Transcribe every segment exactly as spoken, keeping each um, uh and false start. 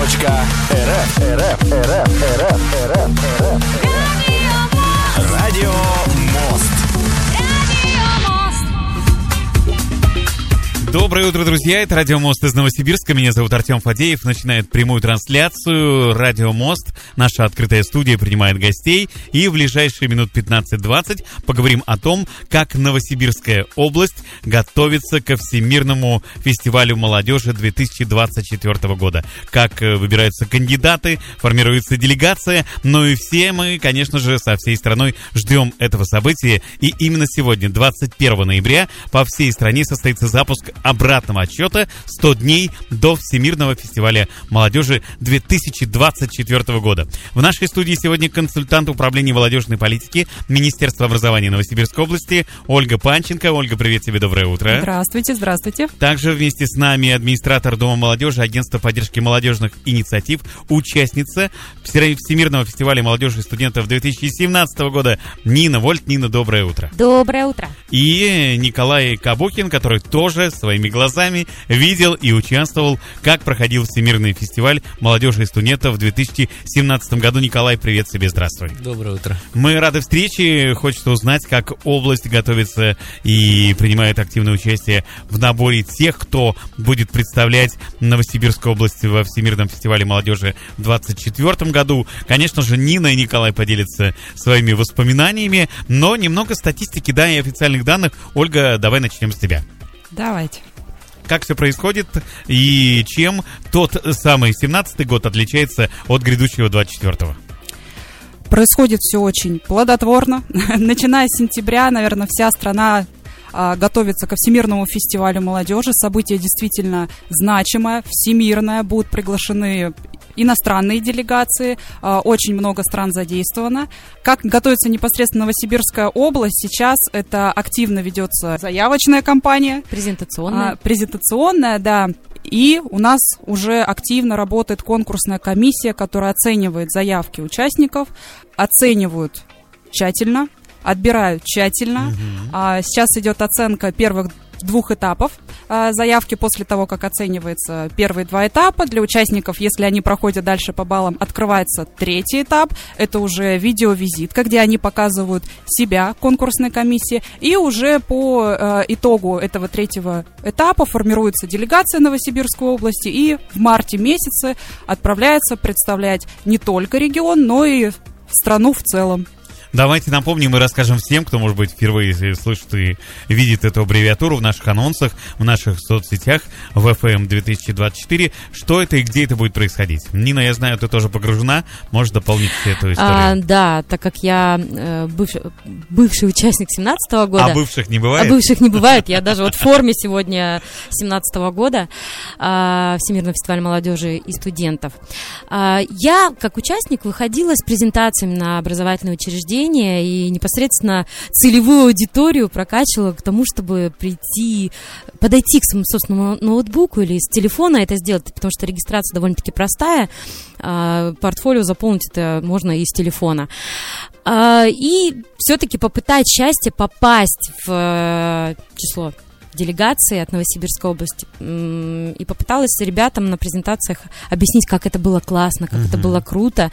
Радио Мост. Доброе утро, друзья. Это Радио Мост из Новосибирска. Меня зовут Артем Фадеев. Начинает прямую трансляцию Радио Мост. Наша открытая студия принимает гостей. И в ближайшие минут пятнадцать-двадцать поговорим о том, как Новосибирская область готовится ко Всемирному фестивалю молодежи две тысячи двадцать четвёртого года. Как выбираются кандидаты, формируется делегация. Ну и все мы, конечно же, со всей страной ждем этого события. И именно сегодня, двадцать первого ноября, по всей стране состоится запуск обратного отсчета сто дней до Всемирного фестиваля молодежи две тысячи двадцать четвёртого года. В нашей студии сегодня консультант управления молодежной политики Министерства образования Новосибирской области Ольга Панченко. Ольга, привет тебе, доброе утро. Здравствуйте, здравствуйте. Также вместе с нами администратор Дома молодежи, Агентства поддержки молодежных инициатив, участница Всемирного фестиваля молодежи и студентов две тысячи семнадцатого года Нина Вольт. Нина, доброе утро. Доброе утро. И Николай Кабухин, который тоже своими глазами видел и участвовал, как проходил Всемирный фестиваль молодежи и студентов в две тысячи семнадцатом году. Николай, привет тебе, здравствуй. Доброе утро. Мы рады встрече. Хочется узнать, как область готовится и принимает активное участие в наборе тех, кто будет представлять Новосибирскую область во Всемирном фестивале молодежи в двадцать четвёртом году. Конечно же, Нина и Николай поделятся своими воспоминаниями, но немного статистики, да, и официальных данных. Ольга, давай начнем с тебя. Давайте. Как все происходит и чем тот самый семнадцатый год отличается от грядущего двадцать четвёртого? Происходит все очень плодотворно. Начиная с сентября, наверное, вся страна а, готовится ко Всемирному фестивалю молодежи. Событие действительно значимое, всемирное. Будут приглашены иностранные делегации, очень много стран задействовано. Как готовится непосредственно Новосибирская область, сейчас это активно ведется заявочная кампания. Презентационная. А, презентационная, да. И у нас уже активно работает конкурсная комиссия, которая оценивает заявки участников, оценивают тщательно, отбирают тщательно. Угу. А, сейчас идет оценка первых двух этапов а, заявки. После того, как оценивается первые два этапа, для участников, если они проходят дальше по баллам, открывается третий этап. Это уже видеовизитка, где они показывают себя конкурсной комиссии. И уже по а, итогу этого третьего этапа формируется делегация Новосибирской области и в марте месяце отправляется представлять не только регион, но и страну в целом. Давайте напомним и расскажем всем, кто, может быть, впервые слышит и видит эту аббревиатуру в наших анонсах, в наших соцсетях, в эф эм две тысячи двадцать четыре, что это и где это будет происходить. Нина, я знаю, ты тоже погружена, можешь дополнить эту историю? А, да, так как я э, бывший, бывший участник семнадцатого года. А бывших не бывает? А бывших не бывает, я даже вот в форме сегодня семнадцатого года э, Всемирного фестиваля молодежи и студентов. Э, я, как участник, выходила с презентациями на образовательные учреждения и непосредственно целевую аудиторию прокачивала к тому, чтобы прийти, подойти к своему собственному ноутбуку или с телефона это сделать, потому что регистрация довольно-таки простая, а, портфолио заполнить это можно и с телефона. А, и все-таки попытать счастье попасть в а, число делегации от Новосибирской области и попыталась ребятам на презентациях объяснить, как это было классно, как uh-huh. это было круто,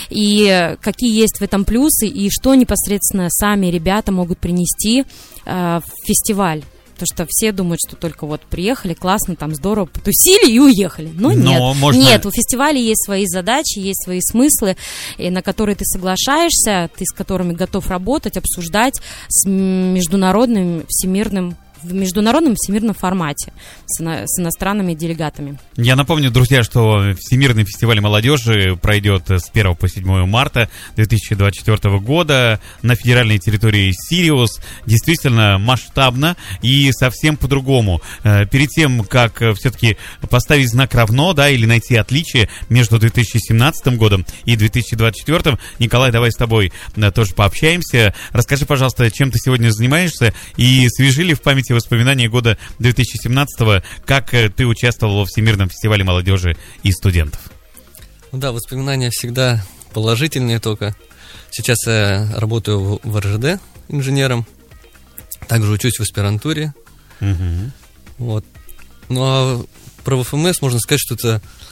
и какие есть в этом плюсы, и что непосредственно сами ребята могут принести э, в фестиваль. Потому что все думают, что только вот приехали, классно, там здорово, потусили и уехали. Но, Но нет, можно... нет, у фестиваля есть свои задачи, есть свои смыслы, на которые ты соглашаешься, ты с которыми готов работать, обсуждать с международным, всемирным в международном всемирном формате с, ино- с иностранными делегатами. Я напомню, друзья, что Всемирный фестиваль молодежи пройдет с первого по седьмое марта две тысячи двадцать четвёртого года на федеральной территории Сириус. Действительно масштабно и совсем по-другому. Перед тем, как все-таки поставить знак равно, да, или найти отличие между две тысячи семнадцатым годом и две тысячи двадцать четвёртым, Николай, давай с тобой тоже пообщаемся. Расскажи, пожалуйста, чем ты сегодня занимаешься и свежи ли в памяти воспоминания года две тысячи семнадцатого, как ты участвовал во Всемирном фестивале молодежи и студентов? Ну да, воспоминания всегда положительные только. Сейчас я работаю в эр жэ дэ инженером, также учусь в аспирантуре. Угу. Вот. Ну а про вэ эф эм эс можно сказать, что это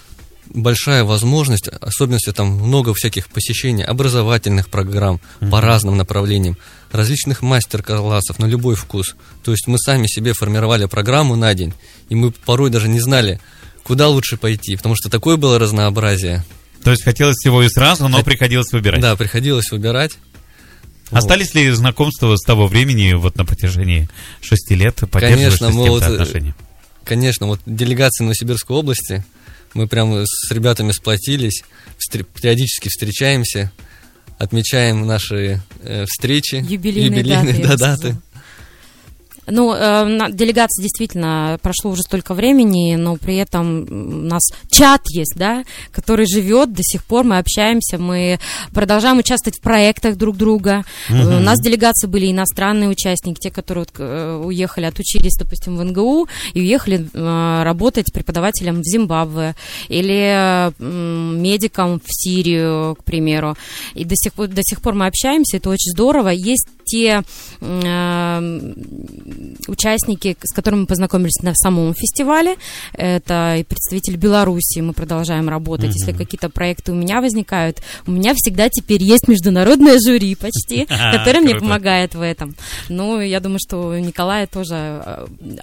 большая возможность, особенности там много всяких посещений, образовательных программ mm-hmm. по разным направлениям, различных мастер-классов на любой вкус. То есть мы сами себе формировали программу на день, и мы порой даже не знали, куда лучше пойти, потому что такое было разнообразие. То есть хотелось всего и сразу, но приходилось выбирать. Да, приходилось выбирать. Остались вот. ли знакомства с того времени, вот на протяжении шести лет, поддерживаешь конечно, с кем-то вот, отношения? Конечно, вот делегация Новосибирской области, мы прямо с ребятами сплотились, встр- периодически встречаемся, отмечаем наши э, встречи, юбилейные, юбилейные даты. Да, даты. Ну, э, на, делегация действительно прошло уже столько времени, но при этом у нас чат есть, да, который живет до сих пор, мы общаемся, мы продолжаем участвовать в проектах друг друга. Uh-huh. У нас в делегации были иностранные участники, те, которые вот, э, уехали, отучились, допустим, в эн гэ у и уехали э, работать преподавателем в Зимбабве или э, медиком в Сирию, к примеру. И до сих, до сих пор мы общаемся, это очень здорово. Есть те э, участники, с которыми мы познакомились на самом фестивале, это и представители Беларуси, мы продолжаем работать. Mm-hmm. Если какие-то проекты у меня возникают, у меня всегда теперь есть международное жюри почти, которое мне помогает в этом. Ну, я думаю, что у Николая тоже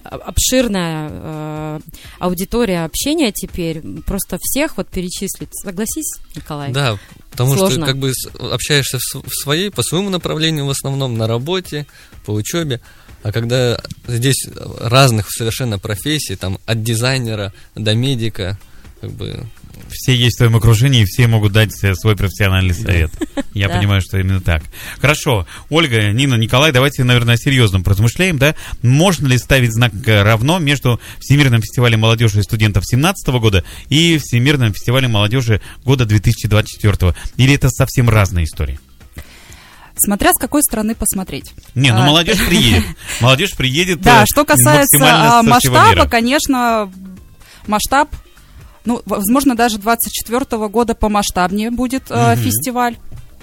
обширная аудитория общения теперь, просто всех вот перечислить. Согласись, Николай? Да, потому Сложно. что как бы общаешься в своей, по своему направлению в основном, на работе, по учебе. А когда здесь разных совершенно профессий, там от дизайнера до медика, как бы... Все есть в твоем окружении, и все могут дать свой профессиональный совет. Я да. понимаю, что именно так. Хорошо. Ольга, Нина, Николай, давайте, наверное, о серьезном поразмышляем, да? Можно ли ставить знак равно между Всемирным фестивалем молодежи и студентов две тысячи семнадцатого года и Всемирным фестивалем молодежи года две тысячи двадцать четвёртого? Или это совсем разные истории? Смотря с какой стороны посмотреть. Не, ну а, молодежь приедет. Молодежь приедет. Да, что касается масштаба, конечно, масштаб, ну, возможно, даже двадцать четвёртого года помасштабнее будет э, фестиваль.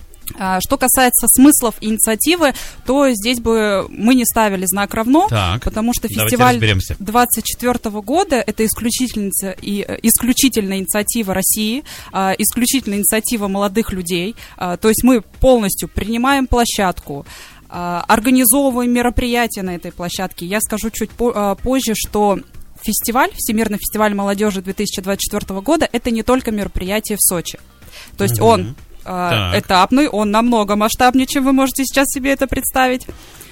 А, что касается смыслов инициативы, то здесь бы мы не ставили знак равно, так, потому что фестиваль двадцать четвёртого года это исключительная, и, исключительная инициатива России, а, исключительная инициатива молодых людей. А, то есть мы полностью принимаем площадку, а, организовываем мероприятия на этой площадке. Я скажу чуть по, а, позже, что фестиваль, Всемирный фестиваль молодежи две тысячи двадцать четвёртого года, это не только мероприятие в Сочи. То есть угу. он э, этапный, он намного масштабнее, чем вы можете сейчас себе это представить.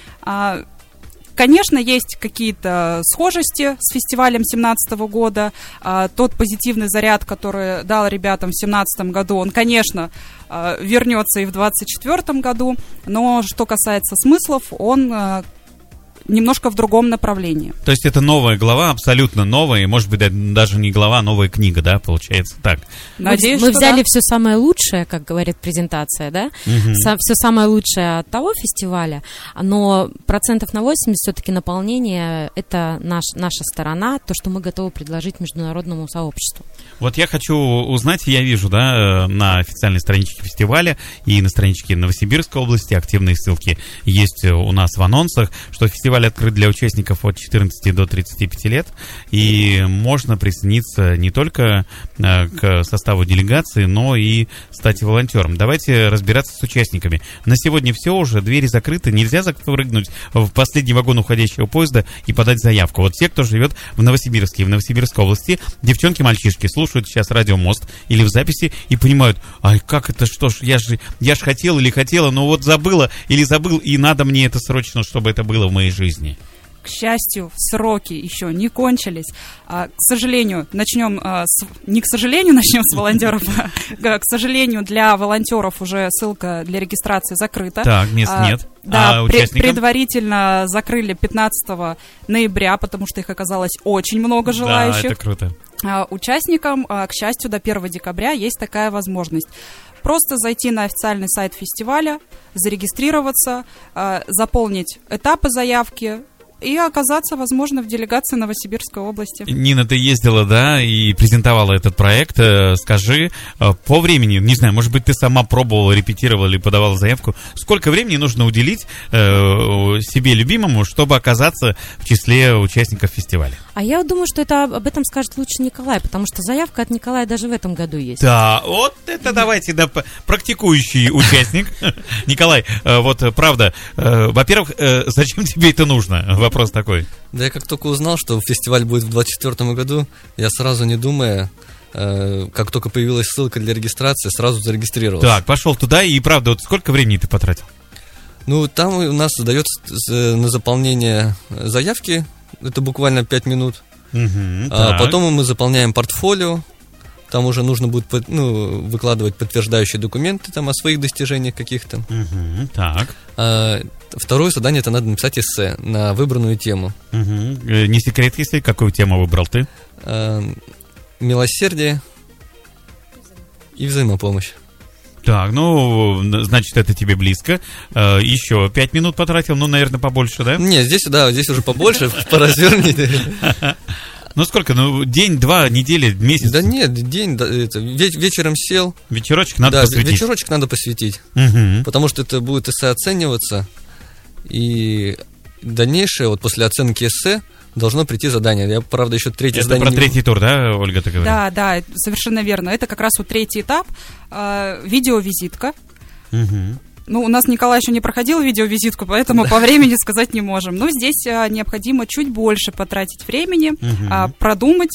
А, конечно, есть какие-то схожести с фестивалем две тысячи семнадцатого года. А, тот позитивный заряд, который дал ребятам в две тысячи семнадцатом году, он, конечно, а, вернется и в двадцать четвёртом году. Но что касается смыслов, он... А, немножко в другом направлении. То есть это новая глава, абсолютно новая, и, может быть, даже не глава, а новая книга, да, получается так? Надеюсь, мы взяли да. все самое лучшее, как говорит презентация, да, угу. Со, все самое лучшее от того фестиваля, но процентов на восемьдесят все-таки наполнение — это наш, наша сторона, то, что мы готовы предложить международному сообществу. Вот я хочу узнать, я вижу, да, на официальной страничке фестиваля и на страничке Новосибирской области активные ссылки есть у нас в анонсах, что фестиваль открыт для участников от четырнадцати до тридцати пяти лет, и можно присоединиться не только э, к составу делегации, но и стать волонтером. Давайте разбираться с участниками. На сегодня все уже, двери закрыты, нельзя запрыгнуть в последний вагон уходящего поезда и подать заявку. Вот те, кто живет в Новосибирске и в Новосибирской области, девчонки-мальчишки, слушают сейчас Радио Мост или в записи и понимают, ай, как это, что ж, я же я ж хотел или хотела, но вот забыла или забыл, и надо мне это срочно, чтобы это было в моей жизни. жизни. К счастью, сроки еще не кончились. А, к сожалению, начнем а, с, не к сожалению начнем с волонтеров, а, к сожалению, для волонтеров уже ссылка для регистрации закрыта. Так, мест а, нет. Да, а пред, предварительно закрыли пятнадцатого ноября, потому что их оказалось очень много желающих. Да, это круто. А, участникам, а, к счастью, до первого декабря есть такая возможность. Просто зайти на официальный сайт фестиваля, зарегистрироваться, э, заполнить этапы заявки и оказаться, возможно, в делегации Новосибирской области. Нина, ты ездила, да, и презентовала этот проект. Скажи, по времени, не знаю, может быть, ты сама пробовала, репетировала или подавала заявку, сколько времени нужно уделить э, себе любимому, чтобы оказаться в числе участников фестиваля? А я думаю, что это об этом скажет лучше Николай, потому что заявка от Николая даже в этом году есть. Да, вот это давайте, да, практикующий участник. Николай, вот правда, во-первых, зачем тебе это нужно? Вопрос такой. Да я как только узнал, что фестиваль будет в двадцать четвёртом году, я сразу, не думая, как только появилась ссылка для регистрации, сразу зарегистрировался. Так, пошел туда, и правда, вот сколько времени ты потратил? Ну, там у нас дается на заполнение заявки, это буквально пять минут. Угу, а потом мы заполняем портфолио, там уже нужно будет ну, выкладывать подтверждающие документы там, о своих достижениях каких-то. Угу, так. А, второе задание, это надо написать эссе на выбранную тему. Угу. Не секрет, если какую тему выбрал ты? А, милосердие и взаимопомощь. Так, ну, значит, это тебе близко. Э, еще пять минут потратил, ну, наверное, побольше, да? Не, здесь, да, здесь уже побольше, поразвернее. Ну, сколько? Ну, день, два, недели, месяц? Да нет, день, это, вечером сел. Вечерочек надо да, посвятить? Да, вечерочек надо посвятить. Угу. Потому что это будет эссе оцениваться, и дальнейшее, вот после оценки эссе, должно прийти задание. Я, правда, еще третье это задание... Это про третий тур, да, Ольга, ты говоришь? Да, да, совершенно верно. Это как раз вот третий этап. Э, видеовизитка. Угу. Ну, у нас Николай еще не проходил видеовизитку, поэтому по времени сказать не можем. Но здесь а, необходимо чуть больше потратить времени, угу. а, продумать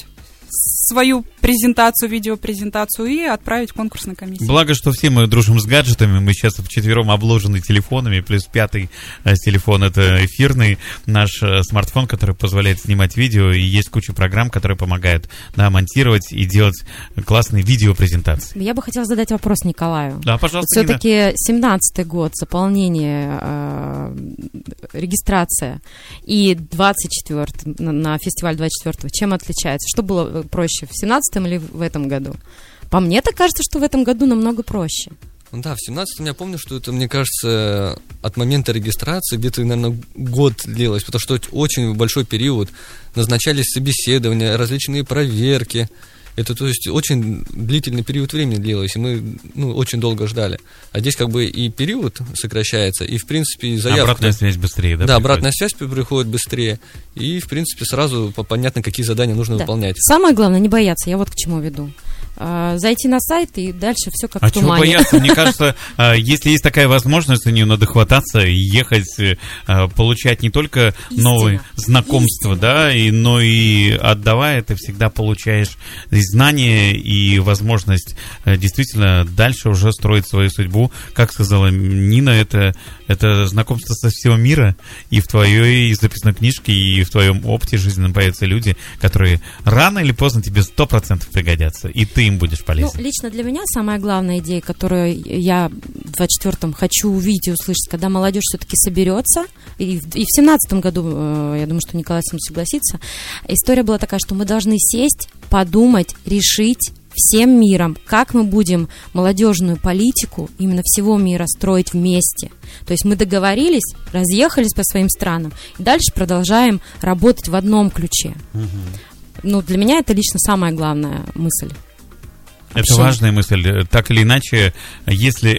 свою презентацию, видеопрезентацию и отправить в конкурсную комиссию. Благо, что все мы дружим с гаджетами, мы сейчас вчетвером обложены телефонами, плюс пятый телефон — это эфирный наш смартфон, который позволяет снимать видео, и есть куча программ, которые помогают, да, монтировать и делать классные видеопрезентации. Я бы хотела задать вопрос Николаю. Да, пожалуйста. Вот все-таки семнадцатый год, заполнение, э, регистрация, и двадцать четвёртый, на, на фестиваль двадцать четвёртого, чем отличается? Что было проще, в семнадцатом или в этом году? По мне так кажется, что в этом году намного проще. Да, в семнадцатом я помню, что это, мне кажется, от момента регистрации где-то, наверное, год длилось, потому что очень большой период, назначались собеседования, различные проверки. Это, то есть, очень длительный период времени длилось, и мы, ну, очень долго ждали. А здесь как бы и период сокращается, и, в принципе, и заявка... Обратная связь быстрее, да? Да, приходит? обратная связь приходит быстрее, и, в принципе, сразу понятно, какие задания нужно да. выполнять. Самое главное, не бояться, я вот к чему веду. Зайти на сайт, и дальше все как а в тумане. А чего бояться? Мне кажется, если есть такая возможность, за нее надо хвататься и ехать, получать не только Истина. новые знакомства, Истина. да, и, но и отдавая, ты всегда получаешь знания и возможность действительно дальше уже строить свою судьбу. Как сказала Нина, это, это знакомство со всего мира, и в твоей записной книжке, и в твоем опыте жизненном появятся люди, которые рано или поздно тебе сто процентов пригодятся, и ты им будешь полезен. Ну, лично для меня самая главная идея, которую я в двадцать четвёртом хочу увидеть и услышать, когда молодежь все-таки соберется, и в, и в семнадцатом году, я думаю, что Николай с ним согласится, история была такая, что мы должны сесть, подумать, решить всем миром, как мы будем молодежную политику именно всего мира строить вместе. То есть мы договорились, разъехались по своим странам, и дальше продолжаем работать в одном ключе. Угу. Ну, для меня это лично самая главная мысль. Это общение. Важная мысль. Так или иначе, если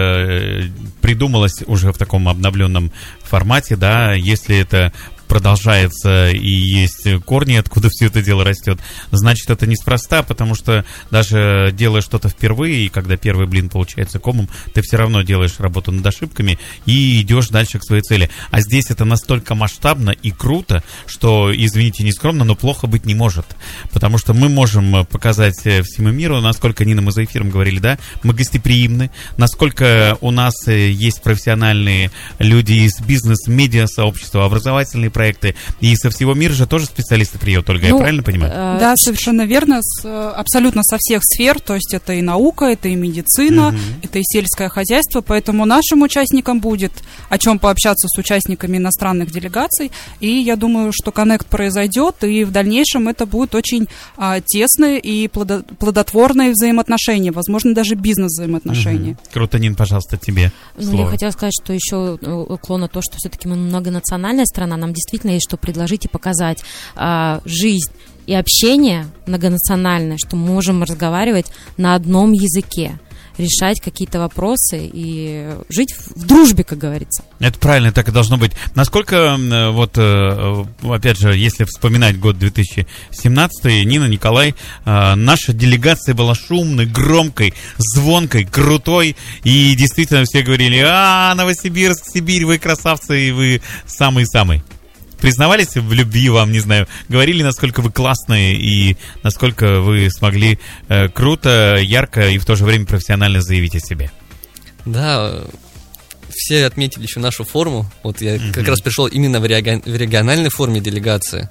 это придумалось уже в таком обновленном формате, да, если это продолжается и есть корни, откуда все это дело растет, значит, это неспроста, потому что даже делая что-то впервые, и когда первый блин получается комом, ты все равно делаешь работу над ошибками и идешь дальше к своей цели. А здесь это настолько масштабно и круто, что, извините, нескромно, но плохо быть не может. Потому что мы можем показать всему миру, насколько, Нина, мы за эфиром говорили, да, мы гостеприимны, насколько у нас есть профессиональные люди из бизнес-медиа сообщества, образовательные проекты, и со всего мира же тоже специалисты приедут, Ольга, ну, я правильно понимаю? Э, да, совершенно верно, с, абсолютно со всех сфер, то есть это и наука, это и медицина, угу. это и сельское хозяйство, поэтому нашим участникам будет о чем пообщаться с участниками иностранных делегаций, и я думаю, что коннект произойдет, и в дальнейшем это будут очень а, тесные и плодо- плодотворные взаимоотношения, возможно, даже бизнес-взаимоотношения. Угу. Круто, Нин, пожалуйста, тебе ну, слово. Я хотела сказать, что еще уклон на то, что все-таки мы многонациональная страна, нам действительно есть что предложить и показать. А, жизнь и общение многонациональное, что мы можем разговаривать на одном языке. решать какие-то вопросы и жить в дружбе, как говорится. Это правильно, так и должно быть. Насколько, вот, опять же, если вспоминать год две тысячи семнадцатый, Нина, Николай, наша делегация была шумной, громкой, звонкой, крутой, и действительно все говорили: а, Новосибирск, Сибирь, вы красавцы, и вы самый-самый. Признавались в любви вам, не знаю, говорили, насколько вы классные и насколько вы смогли э, круто, ярко и в то же время профессионально заявить о себе. Да, все отметили еще нашу форму. Вот я Mm-hmm. как раз пришел именно в, реги- в региональной форме делегации.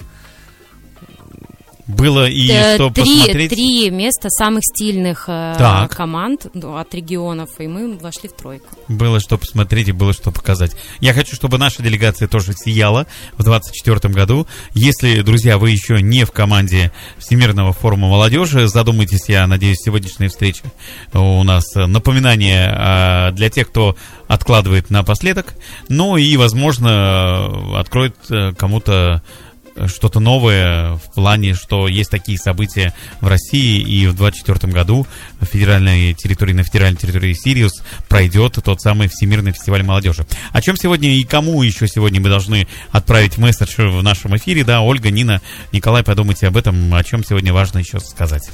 Было и Э, что три, посмотреть? три места самых стильных э, Так. команд, ну, от регионов, и мы вошли в тройку. Было что посмотреть и было что показать. Я хочу, чтобы наша делегация тоже сияла в двадцать четвёртом году. Если, друзья, вы еще не в команде Всемирного форума молодежи, задумайтесь, я надеюсь, сегодняшняя встреча у нас напоминание а, для тех, кто откладывает напоследок. Ну и, возможно, откроет кому-то что-то новое в плане, что есть такие события в России, и в двадцать четвёртом году в федеральной территории, на федеральной территории Сириус пройдет тот самый Всемирный фестиваль молодежи. О чем сегодня и кому еще сегодня мы должны отправить месседж в нашем эфире, да, Ольга, Нина, Николай, подумайте об этом, о чем сегодня важно еще сказать.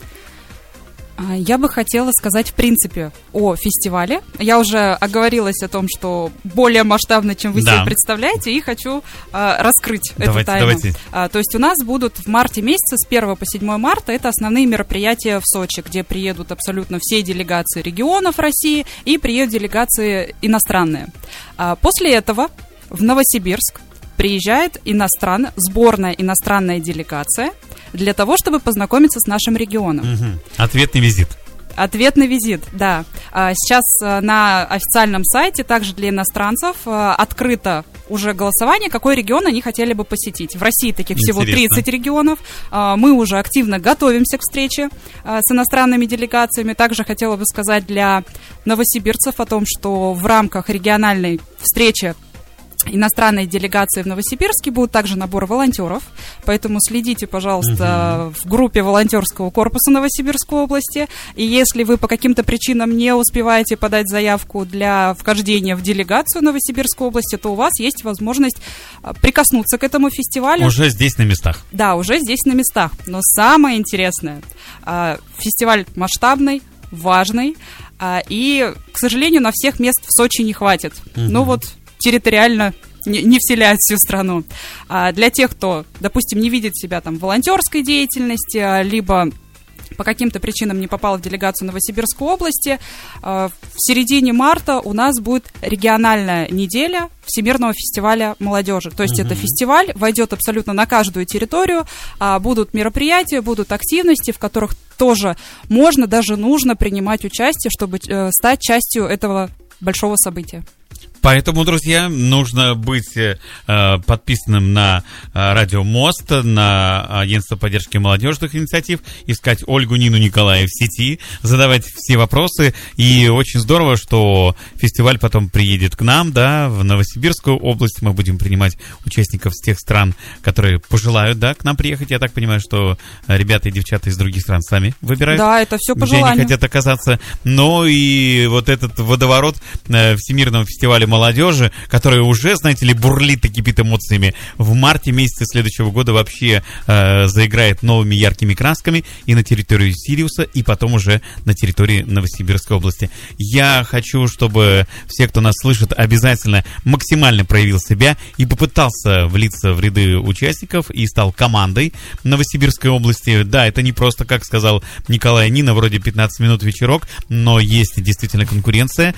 Я бы хотела сказать, в принципе, о фестивале. Я уже оговорилась о том, что более масштабно, чем вы Да. себе представляете, и хочу а, раскрыть Давайте, эту тайну. давайте. А, то есть у нас будут в марте месяце, с первого по седьмое марта, это основные мероприятия в Сочи, где приедут абсолютно все делегации регионов России и приедут делегации иностранные. А, после этого в Новосибирск приезжает иностран... сборная иностранная делегация для того, чтобы познакомиться с нашим регионом. Угу. Ответный визит. Ответный визит, да. А, Сейчас а, на официальном сайте, также для иностранцев, а, открыто уже голосование, какой регион они хотели бы посетить. В России таких всего Интересно. тридцать регионов. А, Мы уже активно готовимся к встрече а, с иностранными делегациями. Также хотела бы сказать для новосибирцев о том, что в рамках региональной встречи иностранные делегации в Новосибирске будут также набор волонтеров, поэтому следите, пожалуйста, в группе волонтерского корпуса Новосибирской области, и если вы по каким-то причинам не успеваете подать заявку для вхождения в делегацию Новосибирской области, то у вас есть возможность а, прикоснуться к этому фестивалю. Уже здесь на местах. Да, уже здесь на местах. Но самое интересное, а, фестиваль масштабный, важный, а, и, к сожалению, на всех мест в Сочи не хватит. Ну вот территориально не, не вселяют всю страну. А для тех, кто, допустим, не видит себя там в волонтерской деятельности, а, либо по каким-то причинам не попал в делегацию Новосибирской области, а, в середине марта у нас будет региональная неделя Всемирного фестиваля молодежи. То есть Мгм. это фестиваль, войдет абсолютно на каждую территорию, а, будут мероприятия, будут активности, в которых тоже можно, даже нужно принимать участие, чтобы э, стать частью этого большого события. Поэтому, друзья, нужно быть э, подписанным на э, Радио Мост, на агентство поддержки молодежных инициатив, искать Ольгу, Нину, Николая в сети, задавать все вопросы. И очень здорово, что фестиваль потом приедет к нам, да, в Новосибирскую область. Мы будем принимать участников с тех стран, которые пожелают, да, к нам приехать. Я так понимаю, что ребята и девчата из других стран сами выбирают, Да, это все по где они желанию. хотят оказаться. Но и вот этот водоворот э, Всемирного фестиваля молодежи, который уже, знаете ли, бурлит и кипит эмоциями, в марте месяце следующего года вообще э, заиграет новыми яркими красками и на территории Сириуса, и потом уже на территории Новосибирской области. Я хочу, чтобы все, кто нас слышит, обязательно максимально проявил себя и попытался влиться в ряды участников и стал командой Новосибирской области. Да, это не просто, как сказал Николай и Нина, вроде пятнадцать минут вечерок, но есть действительно конкуренция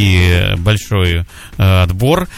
и большой э, отбор.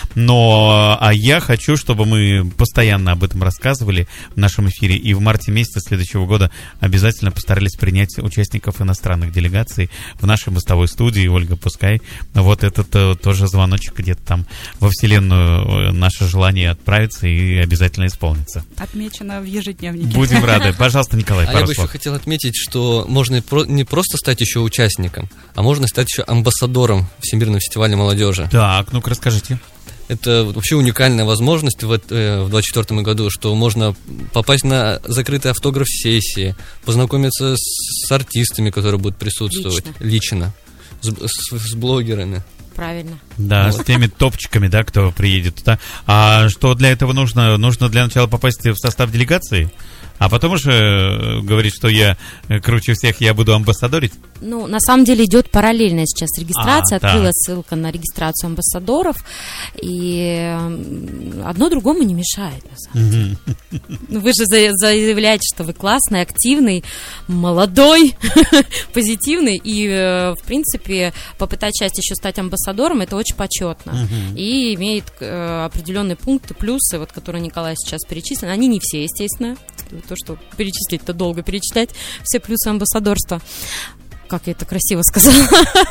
Но а я хочу, чтобы мы постоянно об этом рассказывали в нашем эфире, и в марте месяце следующего года обязательно постарались принять участников иностранных делегаций в нашей мостовой студии. Ольга, пускай вот этот э, тоже звоночек где-то там во вселенную, э, наше желание отправиться и обязательно исполнится. Отмечено в ежедневнике. Будем рады. Пожалуйста, Николай, А я пару бы еще слов. хотел отметить, что можно про- не просто стать еще участником, а можно стать еще амбассадором Всемирного фестиваля молодежи. Так, ну-ка расскажите. Это вообще уникальная возможность в, э, в двадцать четвёртом году, что можно попасть на закрытые автограф-сессии, познакомиться с, с артистами, которые будут присутствовать Лично. лично. с, с, с блогерами. Правильно. Да, вот. С теми топчиками, да, кто приедет туда. А что для этого нужно? Нужно для начала попасть в состав делегации? А потом уже говорить, что я круче всех, я буду амбассадорить? Ну, на самом деле идет параллельная сейчас регистрация. А, Открылась да. ссылка на регистрацию амбассадоров. И одно другому не мешает, на самом деле. Ну, вы же заявляете, что вы классный, активный, молодой, позитивный. И, в принципе, попытать часть еще стать амбассадором, это очень почетно. И имеет определенные пункты, плюсы, вот, которые Николай сейчас перечислил. Они не все, естественно. То, что перечислить-то долго перечислять, все плюсы амбассадорства. Как я это красиво сказала.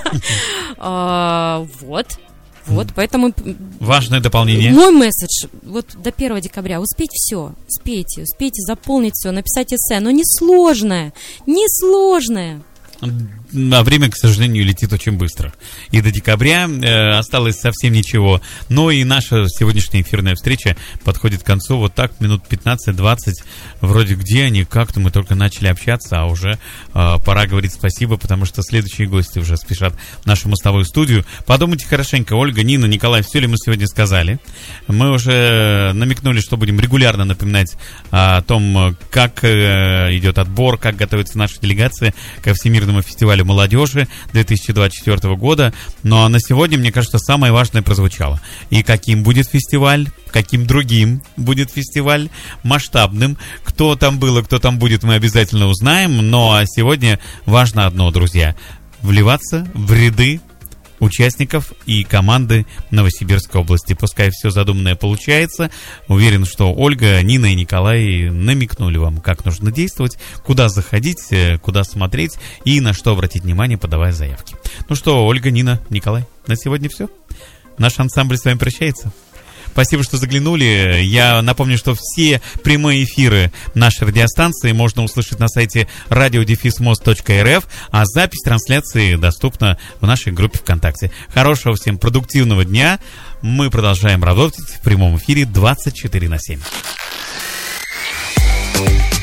Вот. Вот, поэтому... Важное дополнение. Мой месседж, вот до первого декабря, успеть все, успейте, успейте заполнить все, написать эссе, но несложное, несложное. А время, к сожалению, летит очень быстро. И до декабря э, осталось совсем ничего. Но и наша сегодняшняя эфирная встреча подходит к концу. Вот так, минут пятнадцать-двадцать. Вроде где они, как-то мы только начали общаться, а уже э, пора говорить спасибо, потому что следующие гости уже спешат в нашу мостовую студию. Подумайте хорошенько, Ольга, Нина, Николай, все ли мы сегодня сказали? Мы уже намекнули, что будем регулярно напоминать о том, как э, идет отбор, как готовится наша делегация ко Всемирному фестивалю молодежи две тысячи двадцать четвёртого года. Ну а на сегодня, мне кажется, самое важное прозвучало. И каким будет фестиваль, каким другим будет фестиваль, масштабным. Кто там был и кто там будет, мы обязательно узнаем. Но а сегодня важно одно, друзья. Вливаться в ряды участников и команды Новосибирской области. Пускай все задуманное получается. Уверен, что Ольга, Нина и Николай намекнули вам, как нужно действовать, куда заходить, куда смотреть и на что обратить внимание, подавая заявки. Ну что, Ольга, Нина, Николай, на сегодня все. Наш ансамбль с вами прощается. Спасибо, что заглянули. Я напомню, что все прямые эфиры нашей радиостанции можно услышать на сайте радио дефис мост точка эр эф, а запись трансляции доступна в нашей группе ВКонтакте. Хорошего всем продуктивного дня. Мы продолжаем работать в прямом эфире двадцать четыре на семь.